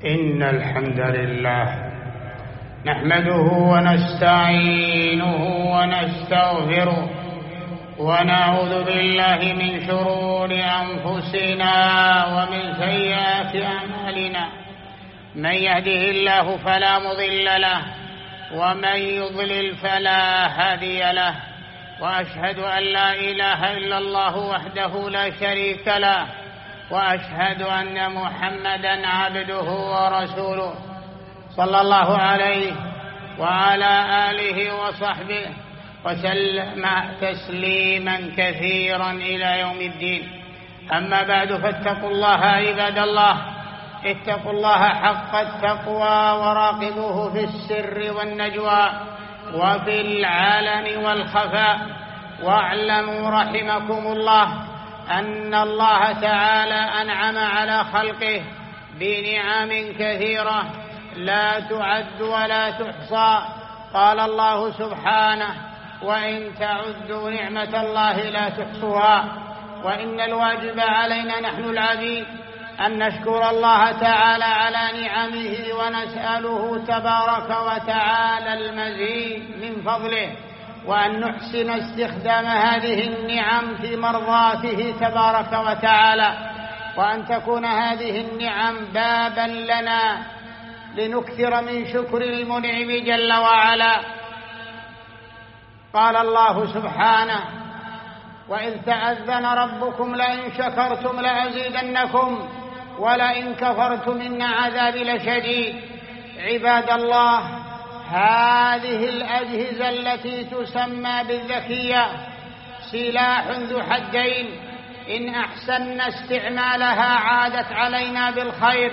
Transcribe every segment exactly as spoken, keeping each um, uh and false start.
إن الحمد لله نحمده ونستعينه ونستغفره ونعوذ بالله من شرور أنفسنا ومن سيئات أعمالنا. من يهده الله فلا مضل له ومن يضلل فلا هادي له، وأشهد أن لا إله إلا الله وحده لا شريك له، وأشهد أن محمدًا عبده ورسوله صلى الله عليه وعلى آله وصحبه وسلم تسليمًا كثيرًا إلى يوم الدين. أما بعد، فاتقوا الله عباد الله، اتقوا الله حق التقوى وراقبوه في السر والنجوى وفي العلن والخفاء، واعلموا رحمكم الله أن الله تعالى أنعم على خلقه بنعم كثيرة لا تعد ولا تحصى. قال الله سبحانه: وإن تعدوا نعمة الله لا تحصوها. وإن الواجب علينا نحن العبيد أن نشكر الله تعالى على نعمه ونسأله تبارك وتعالى المزيد من فضله، وأن نحسن استخدام هذه النعم في مرضاته تبارك وتعالى، وأن تكون هذه النعم بابا لنا لنكثر من شكر المنعم جل وعلا. قال الله سبحانه: وإذ تأذن ربكم لئن شكرتم لأزيدنكم ولئن كفرتم إن عذابي لشديد. عباد الله، هذه الأجهزة التي تسمى بالذكية سلاح ذو حدين، إن أحسننا استعمالها عادت علينا بالخير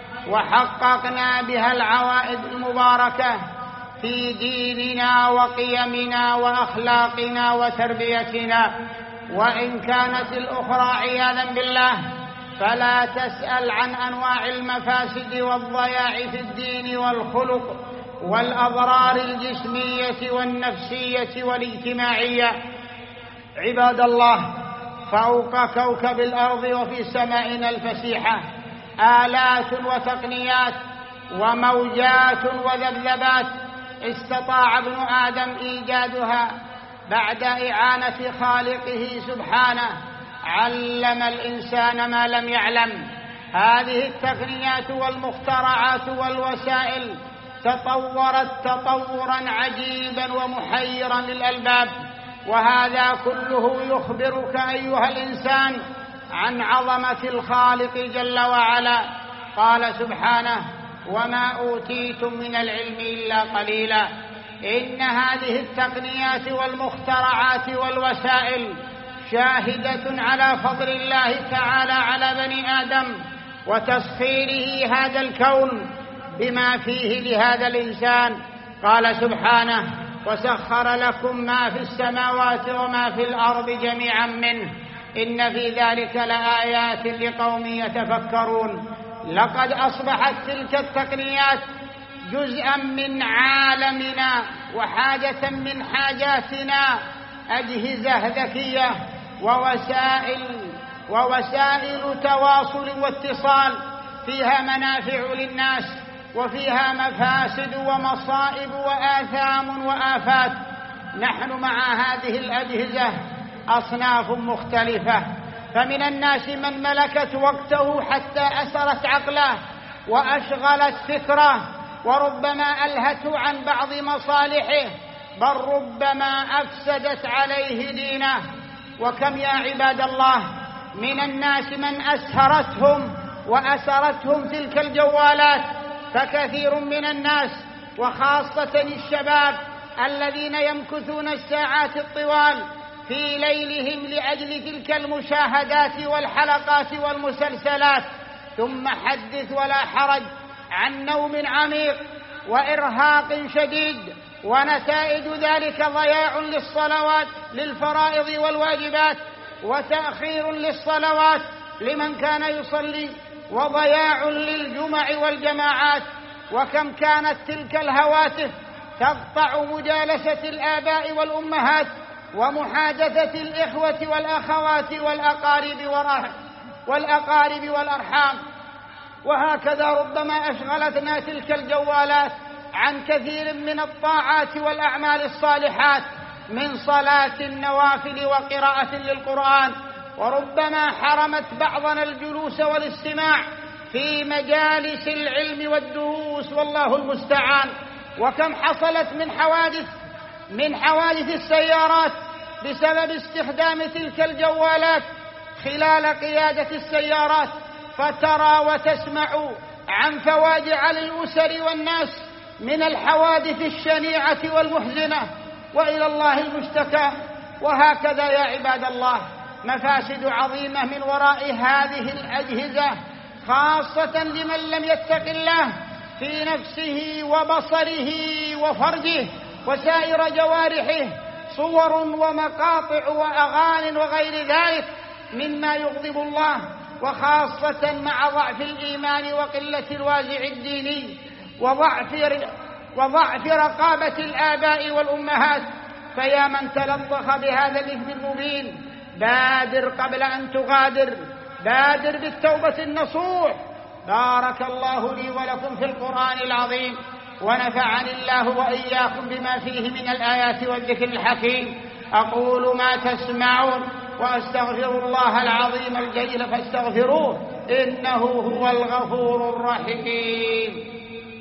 وحققنا بها العوائد المباركة في ديننا وقيمنا وأخلاقنا وتربيتنا. وإن كانت الأخرى عياذا بالله فلا تسأل عن أنواع المفاسد والضياع في الدين والخلق والأضرار الجسمية والنفسية والاجتماعية. عباد الله، فوق كوكب الأرض وفي سمائنا الفسيحة آلات وتقنيات وموجات وذبذبات استطاع ابن آدم إيجادها بعد إعانة خالقه سبحانه. علم الإنسان ما لم يعلم. هذه التقنيات والمخترعات والوسائل تطورت تطورا عجيبا ومحيرا للألباب، وهذا كله يخبرك أيها الإنسان عن عظمة الخالق جل وعلا. قال سبحانه: وما أوتيتم من العلم إلا قليلا. إن هذه التقنيات والمخترعات والوسائل شاهدة على فضل الله تعالى على بني آدم وتسخيره هذا الكون بما فيه لهذا الإنسان. قال سبحانه: وسخر لكم ما في السماوات وما في الأرض جميعا منه إن في ذلك لآيات لقوم يتفكرون. لقد أصبحت تلك التقنيات جزءا من عالمنا وحاجة من حاجاتنا، أجهزة ذكية ووسائل ووسائل تواصل واتصال فيها منافع للناس وفيها مفاسد ومصائب وآثام وآفات. نحن مع هذه الأجهزة أصناف مختلفة، فمن الناس من ملكت وقته حتى أسرت عقله وأشغلت فكره، وربما ألهته عن بعض مصالحه، بل ربما أفسدت عليه دينه. وكم يا عباد الله من الناس من أسهرتهم وأسرتهم تلك الجوالات. فكثير من الناس وخاصة الشباب الذين يمكثون الساعات الطوال في ليلهم لأجل تلك المشاهدات والحلقات والمسلسلات، ثم حدث ولا حرج عن نوم عميق وإرهاق شديد، ونتائج ذلك ضياع للصلوات للفرائض والواجبات، وتأخير للصلوات لمن كان يصلي، وضياع للجمع والجماعات. وكم كانت تلك الهواتف تقطع مجالسة الآباء والأمهات ومحادثة الإخوة والأخوات والأقارب والأقارب والأرحام. وهكذا ربما أشغلتنا تلك الجوالات عن كثير من الطاعات والأعمال الصالحات من صلاة النوافل وقراءة للقرآن، وربما حرمت بعضنا الجلوس والاستماع في مجالس العلم والدروس، والله المستعان. وكم حصلت من حوادث من حوادث السيارات بسبب استخدام تلك الجوالات خلال قيادة السيارات، فترى وتسمع عن فواجع للأسر والناس من الحوادث الشنيعة والمحزنة، وإلى الله المشتكى. وهكذا يا عباد الله مفاسد عظيمة من وراء هذه الأجهزة، خاصة لمن لم يتق الله في نفسه وبصره وفرجه وسائر جوارحه، صور ومقاطع وأغاني وغير ذلك مما يغضب الله، وخاصة مع ضعف الإيمان وقلة الوازع الديني وضعف وضعف رقابة الآباء والأمهات. فيا من تلطخ بهذا الإثم المبين بادر قبل أن تغادر، بادر بالتوبة النصوح. بارك الله لي ولكم في القرآن العظيم، ونفعني الله وإياكم بما فيه من الآيات والذكر الحكيم. أقول ما تسمعون وأستغفر الله العظيم الجليل فاستغفروه إنه هو الغفور الرحيم.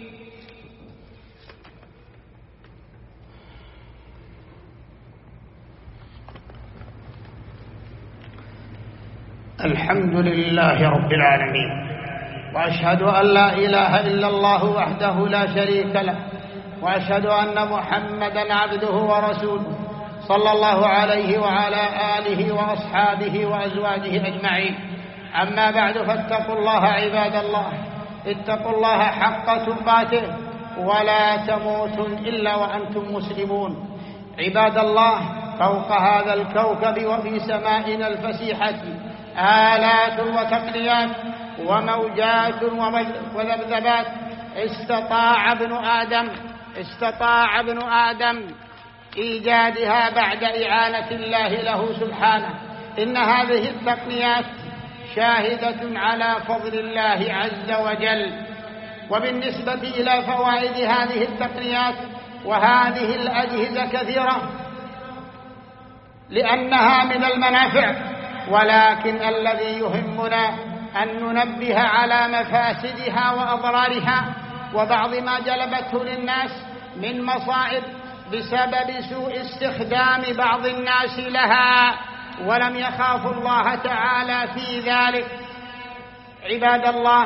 الحمد لله رب العالمين، وأشهد أن لا إله إلا الله وحده لا شريك له، وأشهد أن محمدًا عبده ورسوله صلى الله عليه وعلى آله وأصحابه وأزواجه أجمعين. أما بعد، فاتقوا الله عباد الله، اتقوا الله حق تقاته ولا تموتن إلا وأنتم مسلمون. عباد الله، فوق هذا الكوكب وفي سمائنا الفسيحة آلات وتقنيات وموجات وذبذبات استطاع ابن آدم استطاع ابن آدم إيجادها بعد إعانة الله له سبحانه. إن هذه التقنيات شاهدة على فضل الله عز وجل. وبالنسبة إلى فوائد هذه التقنيات وهذه الأجهزة كثيرة لأنها من المنافع، ولكن الذي يهمنا أن ننبه على مفاسدها وأضرارها وبعض ما جلبته للناس من مصائب بسبب سوء استخدام بعض الناس لها ولم يخافوا الله تعالى في ذلك. عباد الله،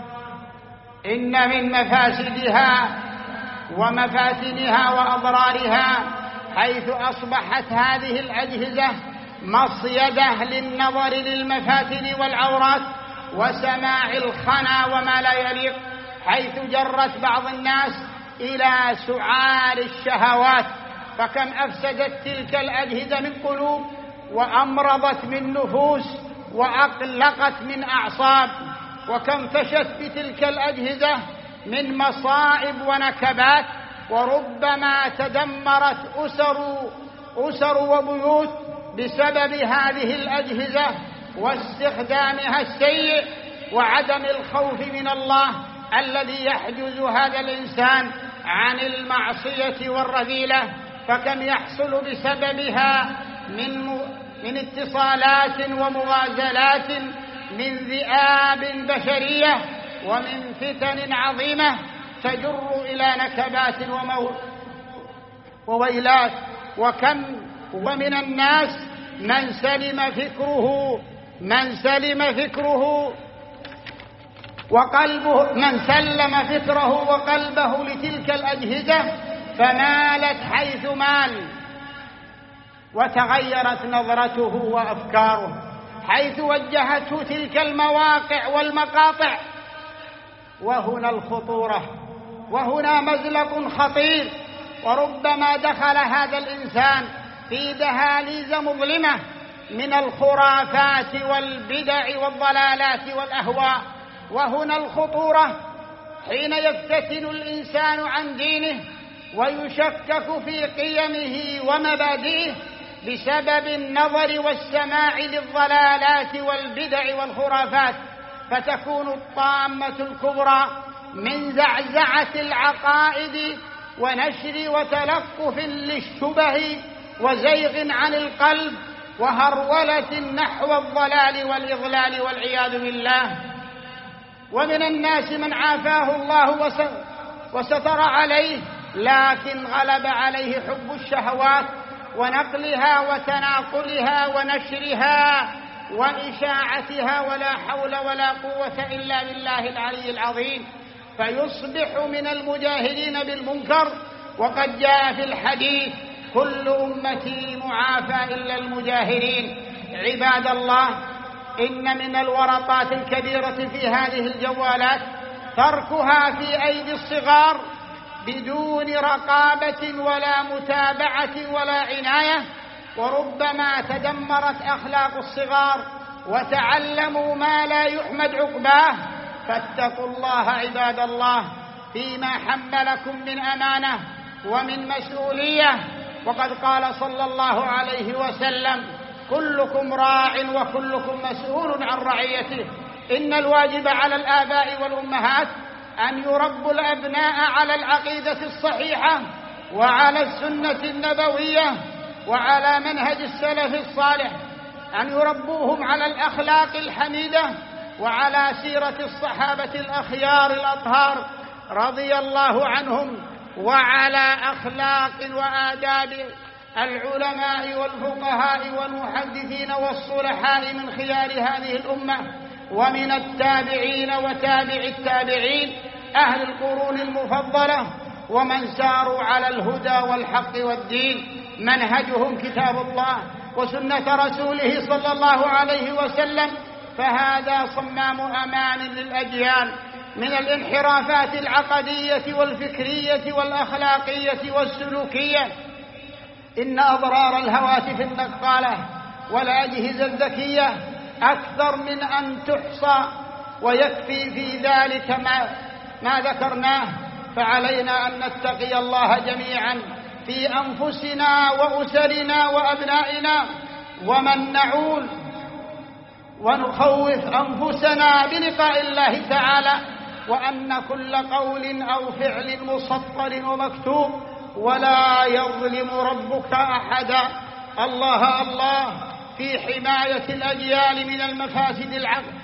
إن من مفاسدها ومفاتنها وأضرارها حيث أصبحت هذه الأجهزة مصيدة للنظر للمفاتن والعورات وسماع الخنا وما لا يليق، حيث جرت بعض الناس إلى سعال الشهوات. فكم أفسدت تلك الأجهزة من قلوب، وأمرضت من نفوس، وأقلقت من أعصاب، وكم فشت بتلك الأجهزة من مصائب ونكبات، وربما تدمرت أسر أسر وبيوت بسبب هذه الأجهزة واستخدامها السيء وعدم الخوف من الله الذي يحجز هذا الإنسان عن المعصية والرذيلة. فكم يحصل بسببها من من اتصالات ومغازلات من ذئاب بشرية ومن فتن عظيمة تجر إلى نكبات وويلات. وكم ومن الناس من سلم فكره من سلم فكره وقلبه من سلم فكره وقلبه لتلك الأجهزة فمالت حيث مال، وتغيرت نظرته وأفكاره حيث وجهته تلك المواقع والمقاطع. وهنا الخطورة، وهنا مزلق خطير، وربما دخل هذا الإنسان في دهاليز مظلمة من الخرافات والبدع والضلالات والأهواء. وهنا الخطورة حين يفتتن الإنسان عن دينه ويشكك في قيمه ومبادئه بسبب النظر والسماع للضلالات والبدع والخرافات. فتكون الطامة الكبرى من زعزعة العقائد ونشر وتلقف للشبه وزيغ عن القلب وهرولة نحو الضلال والإضلال والعياذ بالله. ومن الناس من عافاه الله وستر عليه، لكن غلب عليه حب الشهوات ونقلها وتناقلها ونشرها وإشاعتها، ولا حول ولا قوة إلا بالله العلي العظيم، فيصبح من المجاهرين بالمنكر. وقد جاء في الحديث: كل أمتي معافى إلا المجاهرين. عباد الله، إن من الورطات الكبيرة في هذه الجوالات تركها في أيدي الصغار بدون رقابة ولا متابعة ولا عناية، وربما تدمرت أخلاق الصغار وتعلموا ما لا يحمد عقباه. فاتقوا الله عباد الله فيما حملكم من أمانة ومن مسؤولية. وقد قال صلى الله عليه وسلم: كلكم راع وكلكم مسؤول عن رعيته. إن الواجب على الآباء والأمهات أن يربوا الأبناء على العقيدة الصحيحة وعلى السنة النبوية وعلى منهج السلف الصالح، أن يربوهم على الأخلاق الحميدة وعلى سيرة الصحابة الأخيار الأطهار رضي الله عنهم، وعلى أخلاق وآداب العلماء والفقهاء والمحدثين والصلحاء من خيار هذه الأمة ومن التابعين وتابع التابعين أهل القرون المفضلة ومن ساروا على الهدى والحق والدين. منهجهم كتاب الله وسنة رسوله صلى الله عليه وسلم، فهذا صمام أمان للأجيال من الانحرافات العقدية والفكرية والأخلاقية والسلوكية. إن أضرار الهواتف النقالة والأجهزة الذكية أكثر من أن تحصى، ويكفي في ذلك ما, ما ذكرناه. فعلينا أن نتقي الله جميعا في أنفسنا وأسرنا وأبنائنا، ومن نعول ونخوف أنفسنا بلقاء الله تعالى، وأن كل قول أو فعل مسطر ومكتوب، ولا يظلم ربك أحدا. الله الله في حماية الأجيال من المفاسد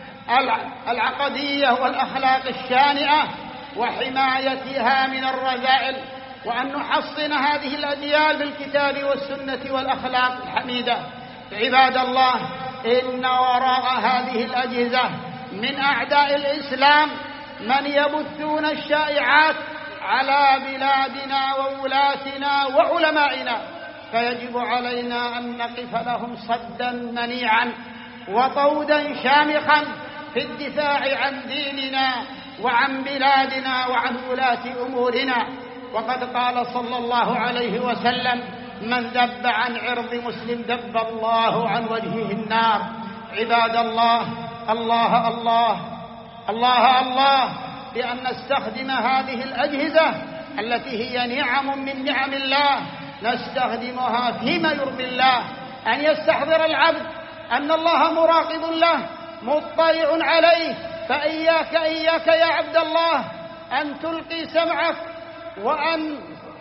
العقدية والأخلاق الشانئة وحمايتها من الرذائل، وأن نحصن هذه الأجيال بالكتاب والسنة والأخلاق الحميدة. عباد الله، إن وراء هذه الأجهزة من أعداء الإسلام من يبثون الشائعات على بلادنا وولاتنا وعلمائنا، فيجب علينا أن نقف لهم صدا منيعا وطودا شامخا في الدفاع عن ديننا وعن بلادنا وعن ولاة أمورنا. وقد قال صلى الله عليه وسلم: من ذب عن عرض مسلم ذب الله عن وجهه النار. عباد الله، الله الله الله الله بأن نستخدم هذه الأجهزة التي هي نعم من نعم الله، نستخدمها فيما يرضي الله. أن يستحضر العبد أن الله مراقب له مطلع عليه، فإياك إياك يا عبد الله أن تلقي سمعك وأن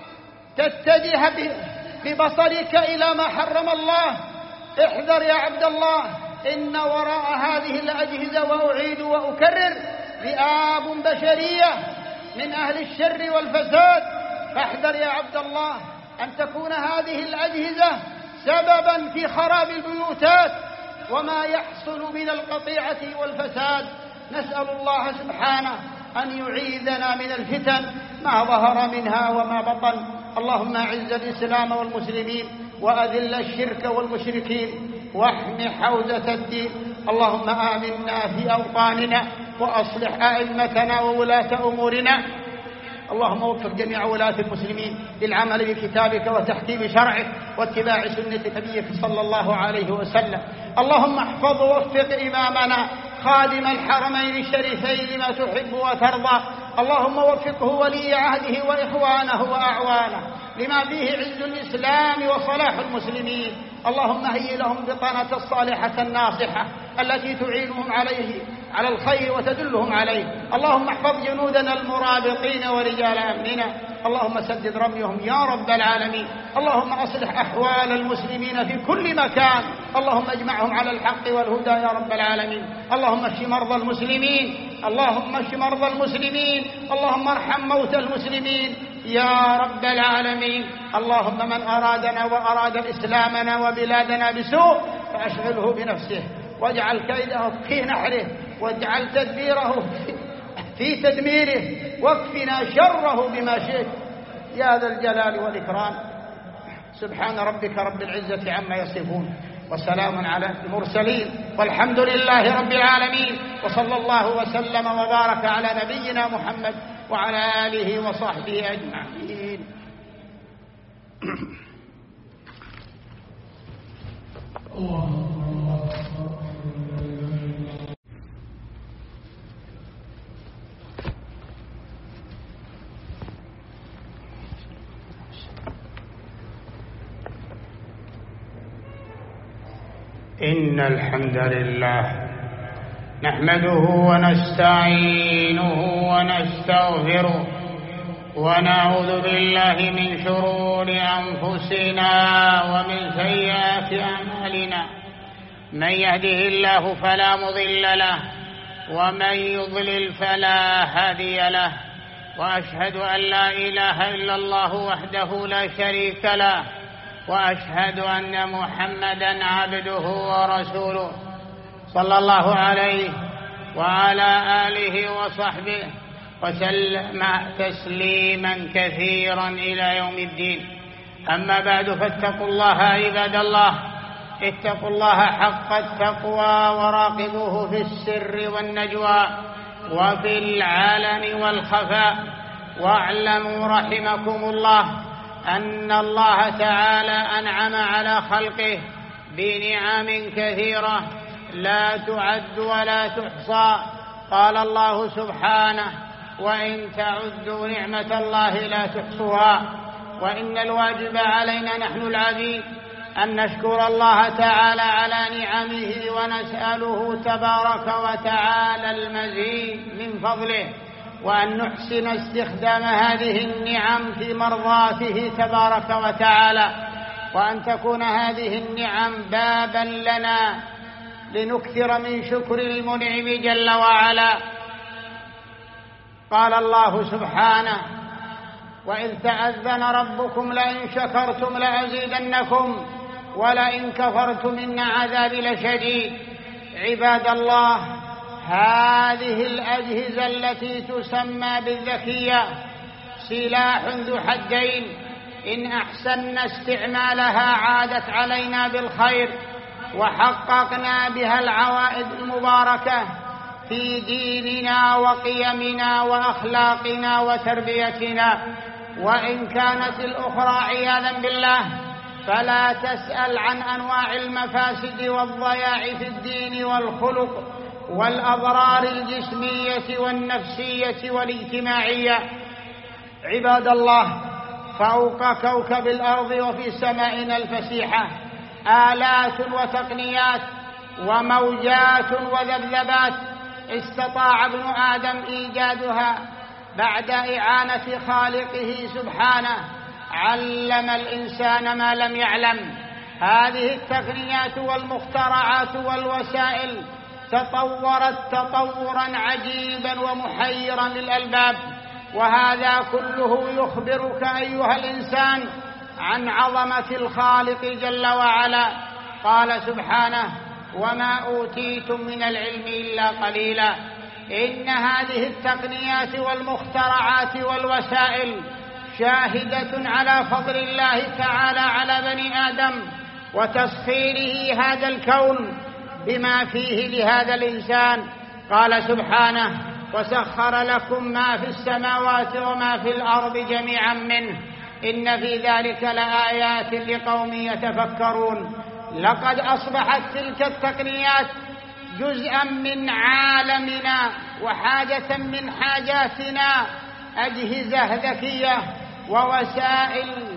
تتجه ببصرك إلى ما حرم الله. احذر يا عبد الله، إن وراء هذه الأجهزة، وأعيد وأكرر، ذئاب بشرية من أهل الشر والفساد. فاحذر يا عبد الله أن تكون هذه الأجهزة سببا في خراب البيوتات وما يحصل من القطيعة والفساد. نسأل الله سبحانه أن يعيذنا من الفتن ما ظهر منها وما بطن. اللهم أعز الإسلام والمسلمين وأذل الشرك والمشركين واحم حوزة الدين. اللهم آمنا في أوطاننا وأصلح أئمتنا وولاة أمورنا. اللهم وفق جميع ولاة المسلمين للعمل بكتابك وتحكيم شرعك واتباع سنة نبيك صلى الله عليه وسلم. اللهم احفظ ووفق إمامنا خادم الحرمين الشريفين لما تحب وترضى، اللهم وفقه ولي عهده وإخوانه وأعوانه لما فيه عز الإسلام وصلاح المسلمين. اللهم هيئ لهم البطانة الصالحة الناصحة التي تعينهم عليه على الخير وتدلهم عليه. اللهم احفظ جنودنا المرابطين ورجال أمننا. اللهم سدد رميهم يا رب العالمين. اللهم أصلح أحوال المسلمين في كل مكان. اللهم اجمعهم على الحق والهدى يا رب العالمين. اللهم اشف مرضى المسلمين. اللهم اشف مرضى المسلمين. اللهم ارحم موتى المسلمين يا رب العالمين. اللهم من أرادنا وأراد إسلامنا وبلادنا بسوء فأشغله بنفسه واجعل كيده في نحره واجعل تدبيره في تدميره واكفنا شره بما شئت يا ذا الجلال والإكرام. سبحان ربك رب العزة عما يصفون وسلام على المرسلين والحمد لله رب العالمين. وصلى الله وسلم وبارك على نبينا محمد وعلى آله وصحبه أجمعين. إن الحمد لله نحمده ونستعينه ونستغفره ونعوذ بالله من شرور أنفسنا ومن سيئات أعمالنا. من يهده الله فلا مضل له ومن يضلل فلا هادي له. وأشهد أن لا إله إلا الله وحده لا شريك له وأشهد أن محمدًا عبده ورسوله صلى الله عليه وعلى آله وصحبه وسلم تسليما كثيرا إلى يوم الدين. أما بعد فاتقوا الله عباد الله. اتقوا الله حق التقوى وراقبوه في السر والنجوى وفي العلن والخفاء. واعلموا رحمكم الله أن الله تعالى أنعم على خلقه بنعم كثيرة لا تعد ولا تحصى. قال الله سبحانه: وإن تعدوا نعمة الله لا تحصوها. وإن الواجب علينا نحن العبيد أن نشكر الله تعالى على نعمه ونسأله تبارك وتعالى المزيد من فضله، وأن نحسن استخدام هذه النعم في مرضاته تبارك وتعالى، وأن تكون هذه النعم بابا لنا لنكثر من شكر المنعم جل وعلا. قال الله سبحانه: وإذ تأذن ربكم لئن شكرتم لأزيدنكم ولئن كفرتم إن عذابي لشديد. عباد الله، هذه الأجهزة التي تسمى بالذكية سلاح ذو حدين. إن أحسننا استعمالها عادت علينا بالخير وحققنا بها العوائد المباركة في ديننا وقيمنا وأخلاقنا وتربيتنا. وإن كانت الأخرى عياذا بالله فلا تسأل عن أنواع المفاسد والضياع في الدين والخلق والأضرار الجسمية والنفسية والاجتماعية. عباد الله، فوق كوكب الأرض وفي سمائنا الفسيحة آلات وتقنيات وموجات وذبذبات استطاع ابن آدم إيجادها بعد إعانة خالقه سبحانه. علم الإنسان ما لم يعلم. هذه التقنيات والمخترعات والوسائل تطورت تطورا عجيبا ومحيرا للألباب، وهذا كله يخبرك أيها الإنسان عن عظمة الخالق جل وعلا. قال سبحانه: وما أوتيتم من العلم إلا قليلا. إن هذه التقنيات والمخترعات والوسائل شاهدة على فضل الله تعالى على بني آدم وتسخيره هذا الكون بما فيه لهذا الإنسان. قال سبحانه: وسخر لكم ما في السماوات وما في الأرض جميعا منه إن في ذلك لآيات لقوم يتفكرون. لقد أصبحت تلك التقنيات جزءا من عالمنا وحاجة من حاجاتنا أجهزة ذكية ووسائل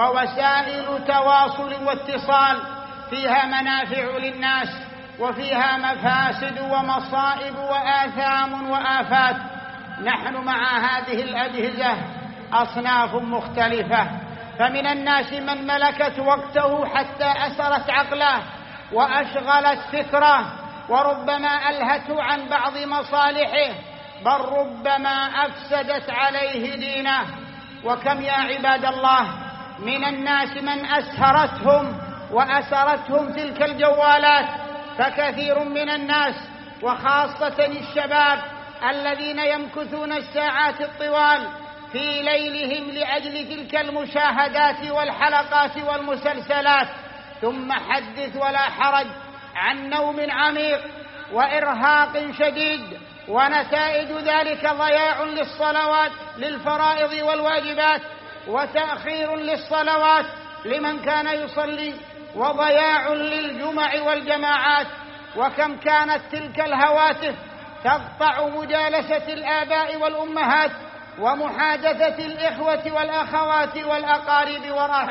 ووسائل تواصل واتصال فيها منافع للناس وفيها مفاسد ومصائب وآثام وآفات. نحن مع هذه الأجهزة أصناف مختلفة، فمن الناس من ملكت وقته حتى أسرت عقله وأشغلت فكره وربما ألهته عن بعض مصالحه، بل ربما أفسدت عليه دينه. وكم يا عباد الله من الناس من أسهرتهم وأسرتهم تلك الجوالات، فكثير من الناس وخاصة الشباب الذين يمكثون الساعات الطوال في ليلهم لأجل تلك المشاهدات والحلقات والمسلسلات، ثم حدث ولا حرج عن نوم عميق وإرهاق شديد، ونتائج ذلك ضياع للصلوات للفرائض والواجبات، وتأخير للصلوات لمن كان يصلي، وضياع للجمع والجماعات. وكم كانت تلك الهواتف تقطع مجالسة الآباء والأمهات ومحادثة الإخوة والأخوات والأقارب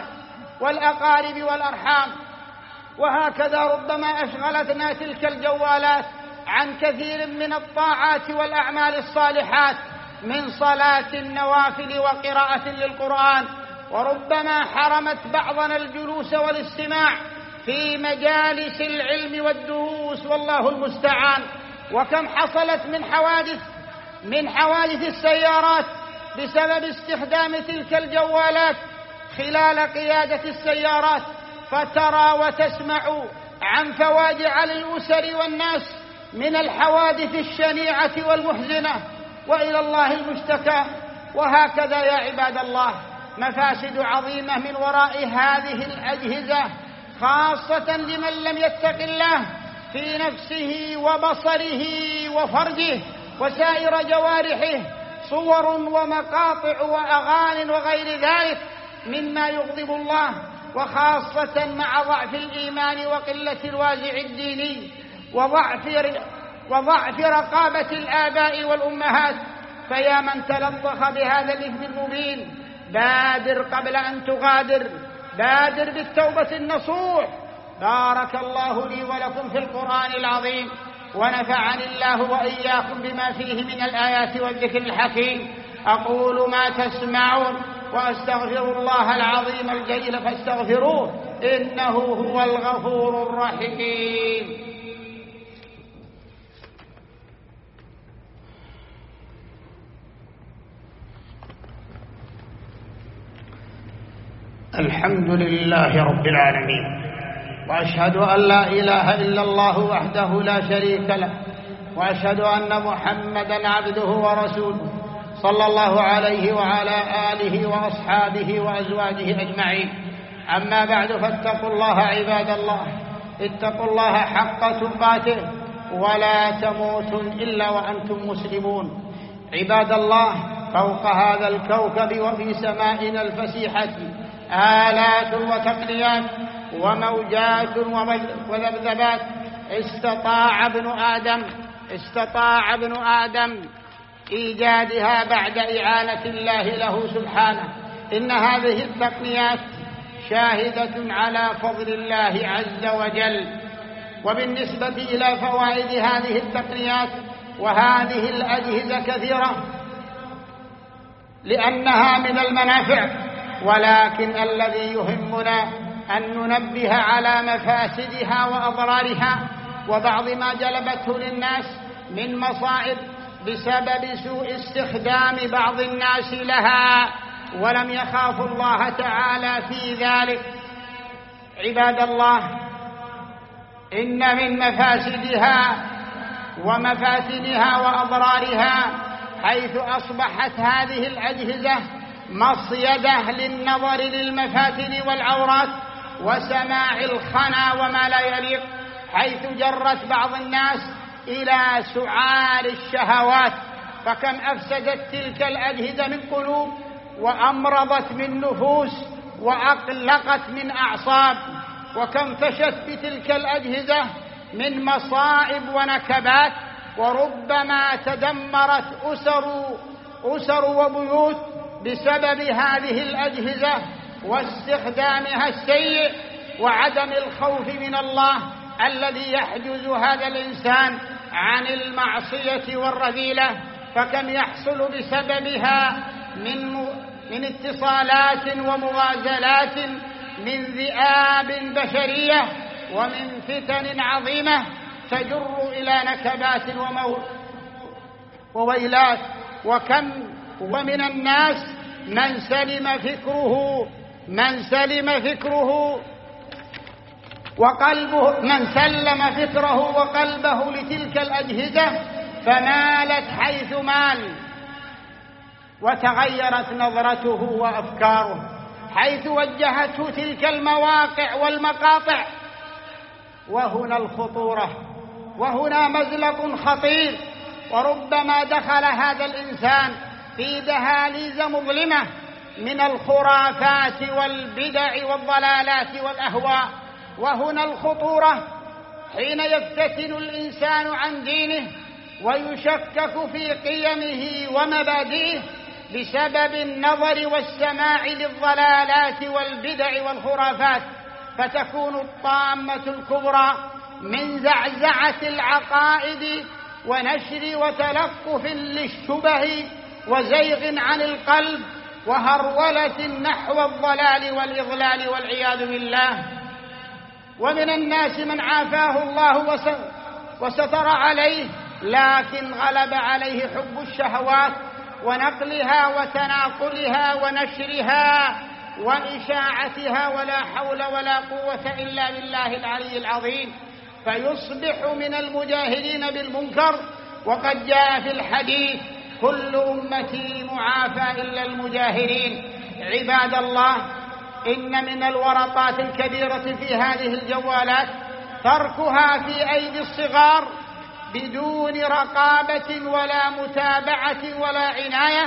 والأقارب والأرحام. وهكذا ربما أشغلتنا تلك الجوالات عن كثير من الطاعات والأعمال الصالحات من صلاة النوافل وقراءة للقرآن، وربما حرمت بعضنا الجلوس والاستماع في مجالس العلم والدروس، والله المستعان. وكم حصلت من حوادث من حوادث السيارات بسبب استخدام تلك الجوالات خلال قيادة السيارات، فترى وتسمع عن فواجع للأسر والناس من الحوادث الشنيعة والمحزنة، وإلى الله المشتكى. وهكذا يا عباد الله مفاسد عظيمة من وراء هذه الأجهزة، خاصة لمن لم يتق الله في نفسه وبصره وفرجه وسائر جوارحه، صور ومقاطع وأغاني وغير ذلك مما يغضب الله، وخاصة مع ضعف الإيمان وقلة الوازع الديني وضعف وضعف رقابة الآباء والأمهات. فيا من تلطخ بهذا الإثم المبين، بادر قبل أن تغادر، بادر بالتوبة النصوح. بارك الله لي ولكم في القرآن العظيم، ونفعني الله وإياكم بما فيه من الآيات والذكر الحكيم. أقول ما تسمعون وأستغفر الله العظيم الجليل فاستغفروه إنه هو الغفور الرحيم. الحمد لله رب العالمين، وأشهد أن لا إله إلا الله وحده لا شريك له، وأشهد أن محمدًا عبده ورسوله صلى الله عليه وعلى آله وأصحابه وأزواجه أجمعين. أما بعد، فاتقوا الله عباد الله، اتقوا الله حق تقاته ولا تموتن إلا وأنتم مسلمون. عباد الله، فوق هذا الكوكب وفي سمائنا الفسيحة آلات وتقنيات وموجات وذبذبات استطاع ابن آدم استطاع ابن آدم إيجادها بعد إعانة الله له سبحانه. إن هذه التقنيات شاهدة على فضل الله عز وجل. وبالنسبة إلى فوائد هذه التقنيات وهذه الأجهزة كثيرة لأنها من المنافع، ولكن الذي يهمنا أن ننبه على مفاسدها وأضرارها وبعض ما جلبته للناس من مصائب بسبب سوء استخدام بعض الناس لها ولم يخافوا الله تعالى في ذلك. عباد الله، إن من مفاسدها ومفاتنها وأضرارها حيث أصبحت هذه الأجهزة مصيدة للنظر للمفاتن والعورات وسماع الخنا وما لا يليق، حيث جرت بعض الناس إلى سعار الشهوات. فكم أفسدت تلك الأجهزة من قلوب، وأمرضت من نفوس، وأقلقت من أعصاب. وكم فشت بتلك الأجهزة من مصائب ونكبات وربما تدمرت أسر أسر وبيوت بسبب هذه الأجهزة واستخدامها السيء وعدم الخوف من الله الذي يحجز هذا الإنسان عن المعصية والرذيلة. فكم يحصل بسببها من من اتصالات ومغازلات من ذئاب بشرية ومن فتن عظيمة تجر إلى نكبات وويلات. وكم ومن الناس من سلم فكره من سلم فكره وقلبه من سلم فكره وقلبه لتلك الأجهزة فمالت حيث مال، وتغيرت نظرته وأفكاره حيث وجهته تلك المواقع والمقاطع. وهنا الخطورة، وهنا مزلق خطير. وربما دخل هذا الإنسان في دهاليز مظلمة من الخرافات والبدع والضلالات والأهواء. وهنا الخطورة حين يفتتن الإنسان عن دينه ويشكك في قيمه ومبادئه بسبب النظر والسماع للضلالات والبدع والخرافات، فتكون الطامة الكبرى من زعزعة العقائد ونشر وتلقف للشبه وزيغ عن القلب وهرولة نحو الضلال والإضلال والعياذ بالله. ومن الناس من عافاه الله وستر عليه، لكن غلب عليه حب الشهوات ونقلها وتناقلها ونشرها وإشاعتها، ولا حول ولا قوة إلا بالله العلي العظيم، فيصبح من المجاهرين بالمنكر. وقد جاء في الحديث: كل أمتي معافى إلا المجاهرين. عباد الله، إن من الورطات الكبيرة في هذه الجوالات تركها في أيدي الصغار بدون رقابة ولا متابعة ولا عناية،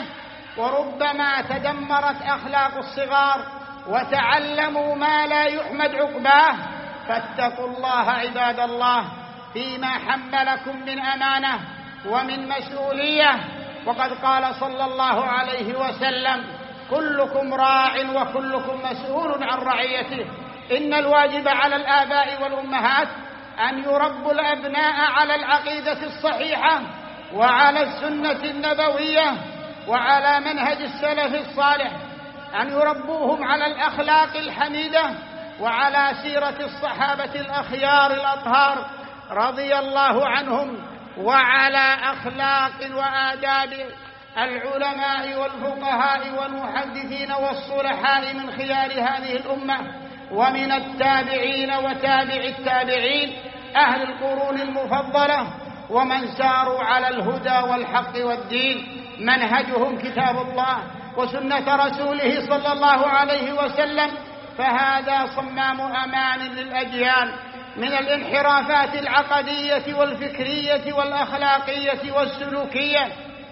وربما تدمرت أخلاق الصغار وتعلموا ما لا يحمد عقباه. فاتقوا الله عباد الله فيما حملكم من أمانة ومن مسؤولية. وقد قال صلى الله عليه وسلم: كلكم راع وكلكم مسؤول عن رعيته. إن الواجب على الآباء والأمهات أن يربوا الأبناء على العقيدة الصحيحة وعلى السنة النبوية وعلى منهج السلف الصالح، أن يربوهم على الأخلاق الحميدة وعلى سيرة الصحابة الأخيار الأطهار رضي الله عنهم، وعلى أخلاق وآداب العلماء والفقهاء والمحدثين والصلحاء من خيار هذه الأمة ومن التابعين وتابع التابعين أهل القرون المفضلة ومن ساروا على الهدى والحق والدين. منهجهم كتاب الله وسنة رسوله صلى الله عليه وسلم، فهذا صمام أمان للأجيال من الانحرافات العقدية والفكرية والأخلاقية والسلوكية.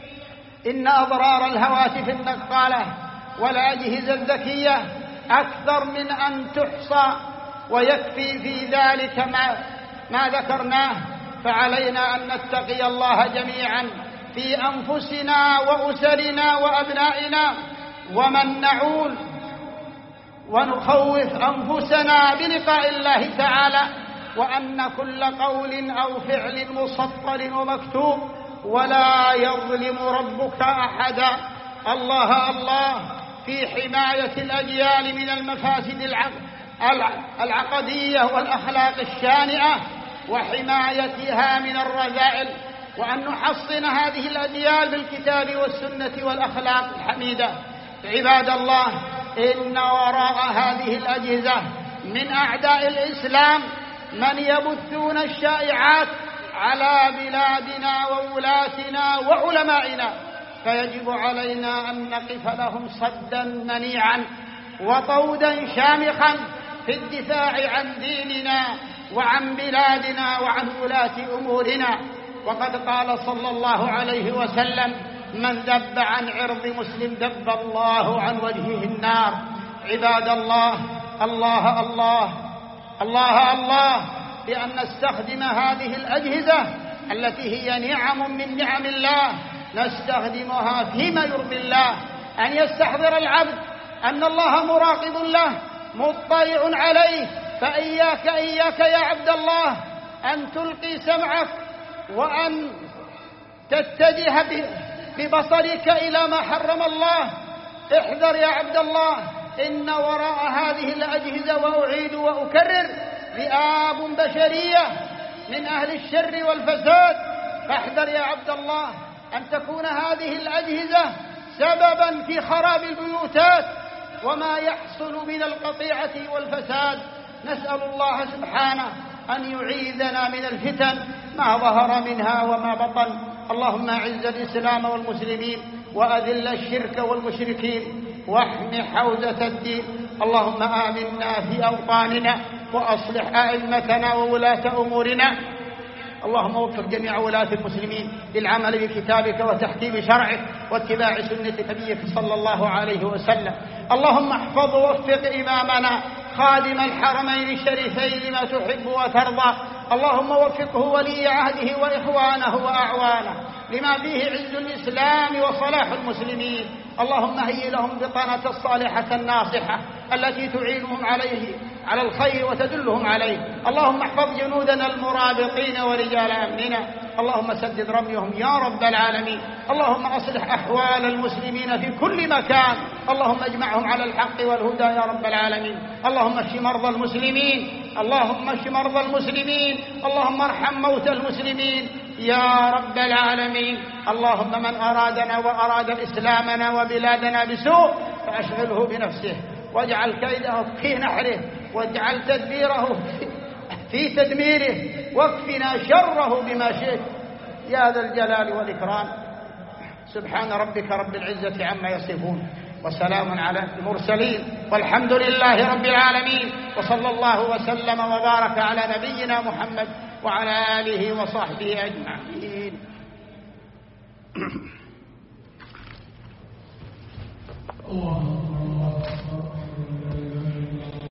إن أضرار الهواتف النقالة والأجهزة الذكية أكثر من أن تحصى، ويكفي في ذلك ما, ما ذكرناه. فعلينا أن نتقي الله جميعا في أنفسنا وأسرنا وأبنائنا، ومن نعول ونخوف أنفسنا بلقاء الله تعالى، وأن كل قول أو فعل مسطر ومكتوب، ولا يظلم ربك أحدا. الله الله في حماية الأجيال من المفاسد العقدية والأخلاق الشانئة وحمايتها من الرذائل، وأن نحصن هذه الأجيال بالكتاب والسنة والأخلاق الحميدة. عباد الله، إن وراء هذه الأجهزة من أعداء الإسلام من يبثون الشائعات على بلادنا وولاتنا وعلمائنا، فيجب علينا أن نقف لهم صدا منيعا وطودا شامخا في الدفاع عن ديننا وعن بلادنا وعن ولاة أمورنا. وقد قال صلى الله عليه وسلم: من ذب عن عرض مسلم ذب الله عن وجهه النار. عباد الله، الله الله الله الله بأن نستخدم هذه الأجهزة التي هي نعم من نعم الله نستخدمها فيما يرضي الله، أن يستحضر العبد أن الله مراقب له مطلع عليه. فإياك إياك يا عبد الله أن تلقي سمعك وأن تتجه ببصرك إلى ما حرم الله. احذر يا عبد الله، إن وراء هذه الأجهزة، وأعيد وأكرر، ذئاب بشرية من أهل الشر والفساد. فاحذر يا عبد الله أن تكون هذه الأجهزة سببا في خراب البيوتات وما يحصل من القطيعة والفساد. نسأل الله سبحانه أن يعيذنا من الفتن ما ظهر منها وما بطن. اللهم أعز الإسلام والمسلمين وأذل الشرك والمشركين واحم حوزة الدين. اللهم آمنا في أوطاننا وأصلح أئمتنا وولاة أمورنا. اللهم وفق جميع ولاة المسلمين للعمل بكتابك وتحكيم شرعك واتباع سنة نبيك صلى الله عليه وسلم. اللهم احفظ ووفق إمامنا خادم الحرمين الشريفين لما تحب وترضى. اللهم وفقه ولي عهده وإخوانه وأعوانه لما فيه عز الإسلام وصلاح المسلمين. اللهم هيئ لهم بطانة الصالحة الناصحة التي تعينهم عليه على الخير وتدلهم عليه. اللهم احفظ جنودنا المرابطين ورجال أمننا. اللهم سدد رميهم يا رب العالمين. اللهم أصلح أحوال المسلمين في كل مكان. اللهم اجمعهم على الحق والهدى يا رب العالمين. اللهم اشف مرضى المسلمين. اللهم اشف مرضى المسلمين. اللهم ارحم موتى المسلمين يا رب العالمين. اللهم من أرادنا وأراد إسلامنا وبلادنا بسوء فأشغله بنفسه واجعل كيده في نحره واجعل تدبيره في تدميره واكفنا شره بما شئت يا ذا الجلال والإكرام. سبحان ربك رب العزة عما يصفون وسلام على المرسلين والحمد لله رب العالمين. وصلى الله وسلم وبارك على نبينا محمد وعلى آله وصحبه أجمعين. الله